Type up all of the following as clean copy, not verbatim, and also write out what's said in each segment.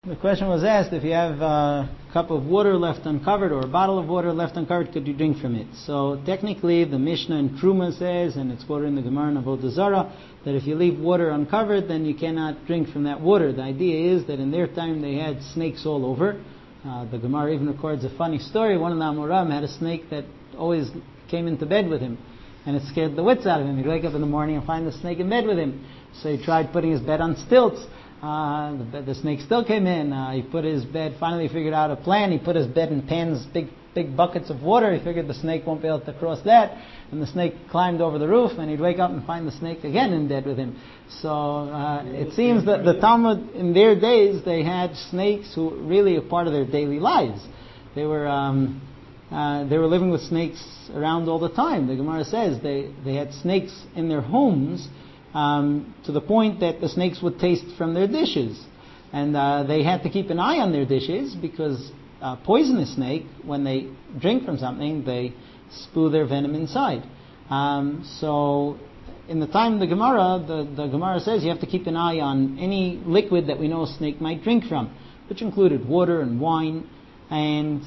The question was asked, if you have a cup of water left uncovered or a bottle of water left uncovered, could you drink from it? So technically, the Mishnah in Truma says, and it's quoted in the Gemara in Avodah Zarah, that if you leave water uncovered, then you cannot drink from that water. The idea is that in their time they had snakes all over. The Gemara even records a funny story. One of the Amoram had a snake that always came into bed with him, and it scared the wits out of him. He'd wake up in the morning and find the snake in bed with him. So he tried putting his bed on stilts. The snake still came in. He put his bed, finally figured out a plan. He put his bed in pans, big buckets of water. He figured the snake won't be able to cross that. And the snake climbed over the roof, and he'd wake up and find the snake again in bed with him. So it seems that the Talmud, in their days, they had snakes who were really a part of their daily lives. They were living with snakes around all the time. The Gemara says they had snakes in their homes, to the point that the snakes would taste from their dishes. And they had to keep an eye on their dishes because a poisonous snake, when they drink from something, they spew their venom inside. So in the time of the Gemara, the Gemara says you have to keep an eye on any liquid that we know a snake might drink from, which included water and wine and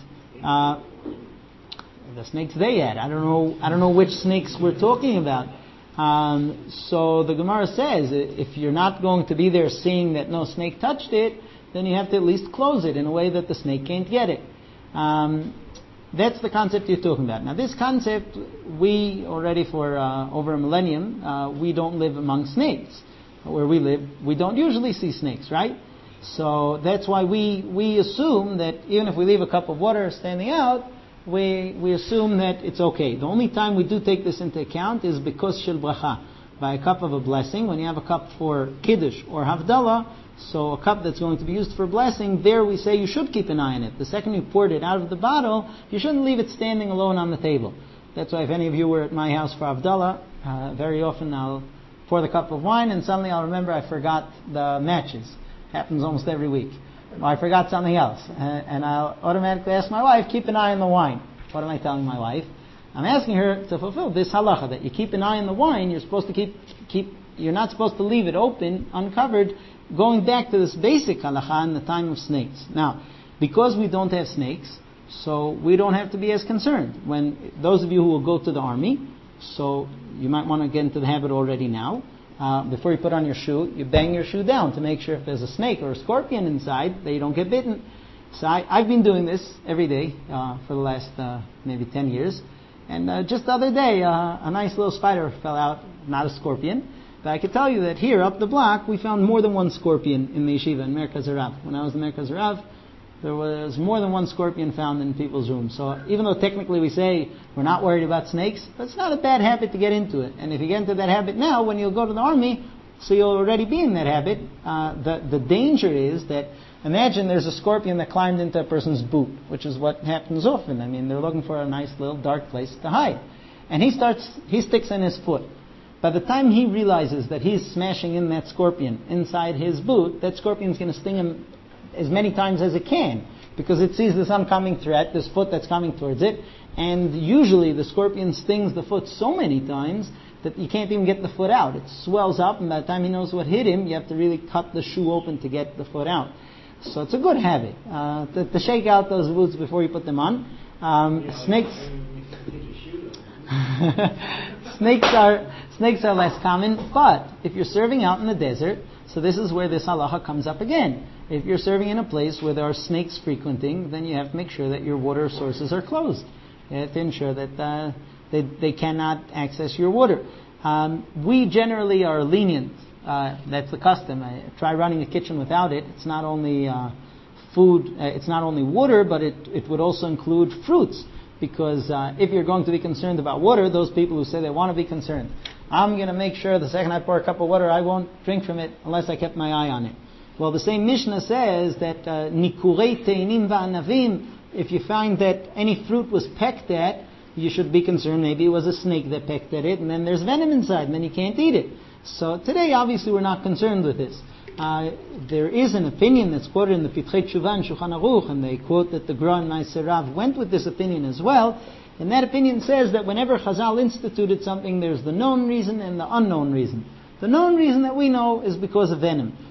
the snakes they had. I don't know which snakes we're talking about. So the Gemara says, if you're not going to be there seeing that no snake touched it, then you have to at least close it in a way that the snake can't get it. That's the concept you're talking about. Now this concept, we already for over a millennium, we don't live among snakes. Where we live, we don't usually see snakes, right? So that's why we assume that even if we leave a cup of water standing out, we assume that it's okay. The only time we do take this into account is because shel bracha, by a cup of a blessing. When you have a cup for kiddush or havdalah, so a cup that's going to be used for blessing, there we say you should keep an eye on it. The second you poured it out of the bottle, you shouldn't leave it standing alone on the table. That's why if any of you were at my house for havdalah, very often I'll pour the cup of wine and suddenly I'll remember I forgot the matches. Happens almost every week. I forgot something else, and I'll automatically ask my wife, keep an eye on the wine. What am I telling my wife? I'm asking her to fulfill this halacha, that you keep an eye on the wine. You're supposed to you're not supposed to leave it open, uncovered, going back to this basic halacha in the time of snakes. Now, because we don't have snakes, so we don't have to be as concerned. When those of you who will go to the army, so you might want to get into the habit already now. Before you put on your shoe, you bang your shoe down to make sure if there's a snake or a scorpion inside, that you don't get bitten. So I've been doing this every day for the last maybe 10 years. And just the other day, a nice little spider fell out, not a scorpion. But I can tell you that here up the block, we found more than one scorpion in the yeshiva in Merkaz Harav. When I was in Merkaz Harav, there was more than one scorpion found in people's rooms. So even though technically we say we're not worried about snakes, but it's not a bad habit to get into it. And if you get into that habit now, when you'll go to the army, so you'll already be in that habit. The danger is that, imagine there's a scorpion that climbed into a person's boot, which is what happens often. I mean, they're looking for a nice little dark place to hide. And he sticks in his foot. By the time he realizes that he's smashing in that scorpion inside his boot, that scorpion's going to sting him as many times as it can, because it sees this oncoming threat, this foot that's coming towards it, and usually the scorpion stings the foot so many times that you can't even get the foot out. It swells up, and by the time he knows what hit him, you have to really cut the shoe open to get the foot out. So it's a good habit to shake out those boots before you put them on. Snakes are less common, but if you're serving out in the desert, so this is where this halacha comes up again. If you're serving in a place where there are snakes frequenting, then you have to make sure that your water sources are closed. You have to ensure that they cannot access your water. We generally are lenient. That's the custom. I try running a kitchen without it. It's not only food, it's not only water, but it would also include fruits. Because if you're going to be concerned about water, those people who say they want to be concerned, I'm going to make sure the second I pour a cup of water, I won't drink from it unless I kept my eye on it. Well, the same Mishnah says that nikurei teinim va'anavim, if you find that any fruit was pecked at, you should be concerned. Maybe it was a snake that pecked at it, and then there's venom inside, and then you can't eat it. So today, obviously, we're not concerned with this. There is an opinion that's quoted in the Pitrei Tshuva and Shulchan Aruch, and they quote that the Gra and Ma'aser Rav went with this opinion as well. And that opinion says that whenever Chazal instituted something, there's the known reason and the unknown reason. The known reason that we know is because of venom.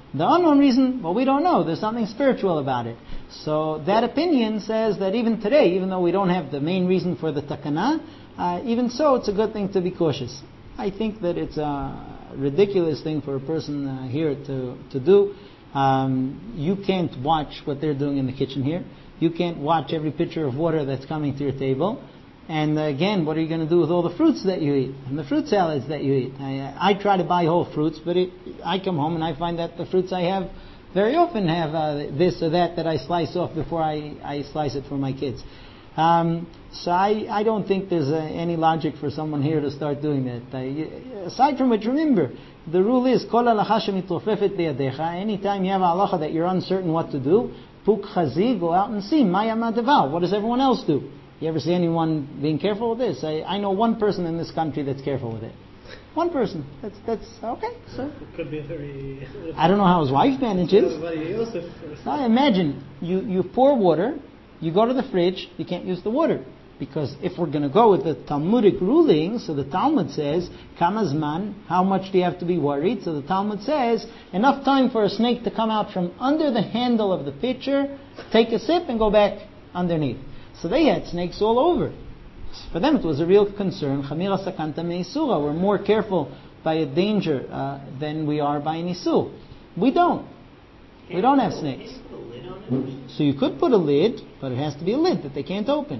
The unknown reason, well, we don't know. There's something spiritual about it. So that opinion says that even today, even though we don't have the main reason for the takana, even so, it's a good thing to be cautious. I think that it's a ridiculous thing for a person here to do. You can't watch what they're doing in the kitchen here. You can't watch every pitcher of water that's coming to your table. And again, what are you going to do with all the fruits that you eat and the fruit salads that you eat? I try to buy whole fruits, but I come home and I find that the fruits I have very often have this or that I slice off before I slice it for my kids. So I don't think there's any logic for someone here to start doing that. Aside from which, remember, the rule is, Kol halacha shemitrofefet beyadecha. Anytime you have a halacha that you're uncertain what to do, puk chazi, go out and see. Maya madavar. What does everyone else do? You ever see anyone being careful with this? I know one person in this country that's careful with it. One person. That's okay. So it could be a very. I don't know how his wife manages. Now imagine you pour water. You go to the fridge, you can't use the water. Because if we're going to go with the Talmudic ruling, so the Talmud says, Kamazman, how much do you have to be worried? So the Talmud says, enough time for a snake to come out from under the handle of the pitcher, take a sip and go back underneath. So they had snakes all over. For them it was a real concern. Chamira sakanta meisura. We're more careful by a danger than we are by an isur. We don't. We don't have snakes. So you could put a lid, but it has to be a lid that they can't open.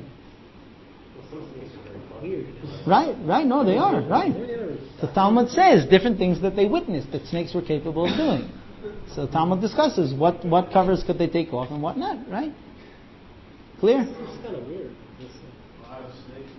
Right, no, they are, right. The Talmud says different things that they witnessed that snakes were capable of doing. So the Talmud discusses what covers could they take off and what not, right? Clear? It's kind of weird. A lot of snakes